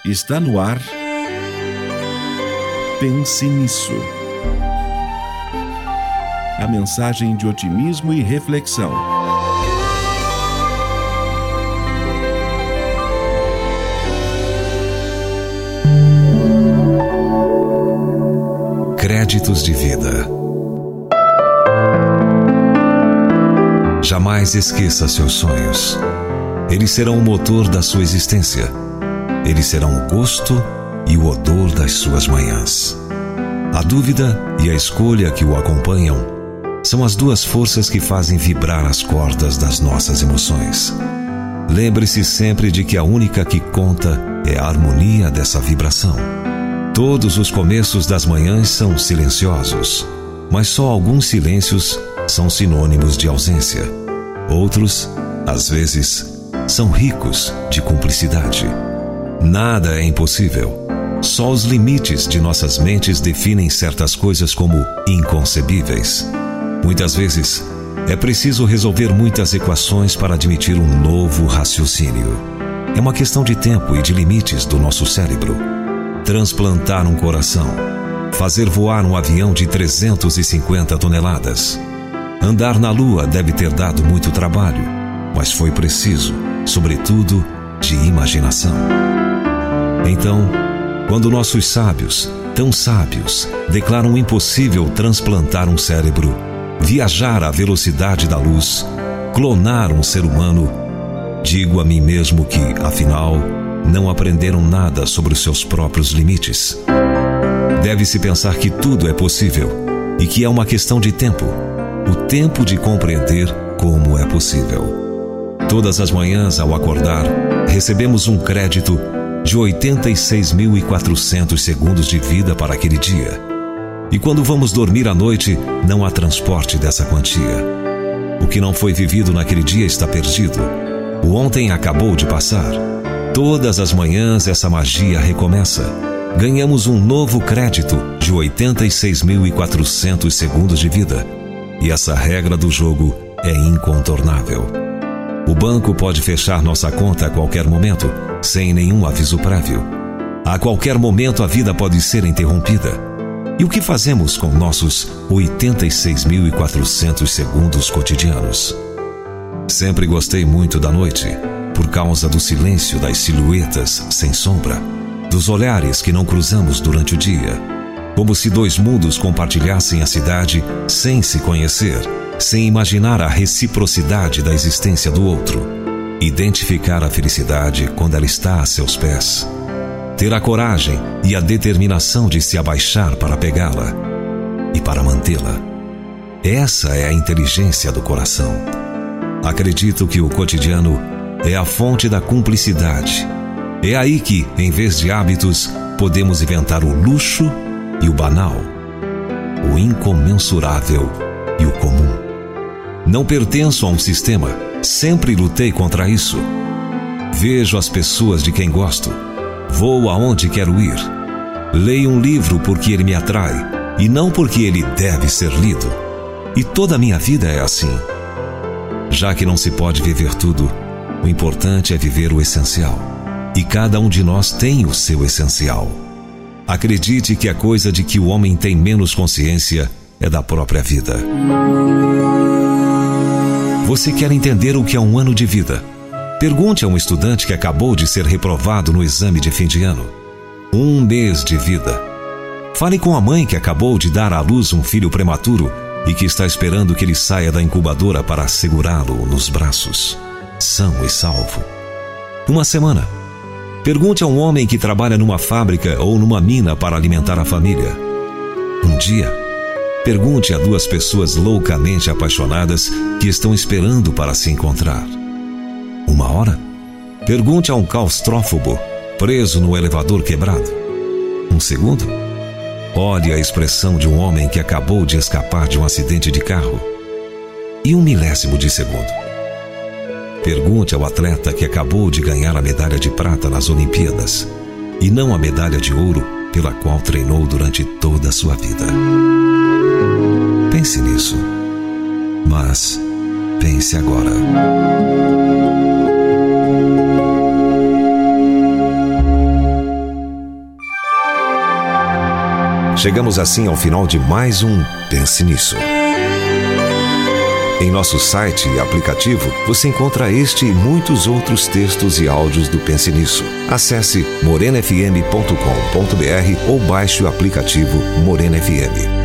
Está no ar. Pense nisso. A mensagem de otimismo e reflexão. Créditos de vida. Jamais esqueça seus sonhos. Eles serão o motor da sua existência. Eles serão o gosto e o odor das suas manhãs. A dúvida e a escolha que o acompanham são as duas forças que fazem vibrar as cordas das nossas emoções. Lembre-se sempre de que a única que conta é a harmonia dessa vibração. Todos os começos das manhãs são silenciosos, mas só alguns silêncios são sinônimos de ausência. Outros, às vezes, são ricos de cumplicidade. Nada é impossível. Só os limites de nossas mentes definem certas coisas como inconcebíveis. Muitas vezes, é preciso resolver muitas equações para admitir um novo raciocínio. É uma questão de tempo e de limites do nosso cérebro. Transplantar um coração, fazer voar um avião de 350 toneladas. Andar na Lua deve ter dado muito trabalho, mas foi preciso, sobretudo, de imaginação. Então, quando nossos sábios, tão sábios, declaram impossível transplantar um cérebro, viajar à velocidade da luz, clonar um ser humano, digo a mim mesmo que, afinal, não aprenderam nada sobre os seus próprios limites. Deve-se pensar que tudo é possível e que é uma questão de tempo, o tempo de compreender como é possível. Todas as manhãs, ao acordar, recebemos um crédito de 86.400 segundos de vida para aquele dia. E quando vamos dormir à noite, não há transporte dessa quantia. O que não foi vivido naquele dia está perdido. O ontem acabou de passar. Todas as manhãs essa magia recomeça. Ganhamos um novo crédito de 86.400 segundos de vida. E essa regra do jogo é incontornável. O banco pode fechar nossa conta a qualquer momento, sem nenhum aviso prévio. A qualquer momento a vida pode ser interrompida. E o que fazemos com nossos 86.400 segundos cotidianos? Sempre gostei muito da noite, por causa do silêncio das silhuetas sem sombra, dos olhares que não cruzamos durante o dia, como se dois mundos compartilhassem a cidade sem se conhecer, sem imaginar a reciprocidade da existência do outro, identificar a felicidade quando ela está a seus pés, ter a coragem e a determinação de se abaixar para pegá-la e para mantê-la. Essa é a inteligência do coração. Acredito que o cotidiano é a fonte da cumplicidade. É aí que, em vez de hábitos, podemos inventar o luxo e o banal, o incomensurável e o comum. Não pertenço a um sistema, sempre lutei contra isso. Vejo as pessoas de quem gosto, vou aonde quero ir. Leio um livro porque ele me atrai e não porque ele deve ser lido. E toda a minha vida é assim. Já que não se pode viver tudo, o importante é viver o essencial. E cada um de nós tem o seu essencial. Acredite que a coisa de que o homem tem menos consciência é da própria vida. Você quer entender o que é um ano de vida? Pergunte a um estudante que acabou de ser reprovado no exame de fim de ano. 1 mês de vida. Fale com a mãe que acabou de dar à luz um filho prematuro e que está esperando que ele saia da incubadora para segurá-lo nos braços, são e salvo. 1 semana. Pergunte a um homem que trabalha numa fábrica ou numa mina para alimentar a família. 1 dia. Pergunte a 2 pessoas loucamente apaixonadas que estão esperando para se encontrar. 1 hora. Pergunte a um claustrófobo preso no elevador quebrado. 1 segundo. Olhe a expressão de um homem que acabou de escapar de um acidente de carro. E 1 milésimo de segundo. Pergunte ao atleta que acabou de ganhar a medalha de prata nas Olimpíadas e não a medalha de ouro pela qual treinou durante toda a sua vida. Pense nisso, mas pense agora. Chegamos assim ao final de mais um Pense Nisso. Em nosso site e aplicativo, você encontra este e muitos outros textos e áudios do Pense Nisso. Acesse morenafm.com.br ou baixe o aplicativo Morena FM.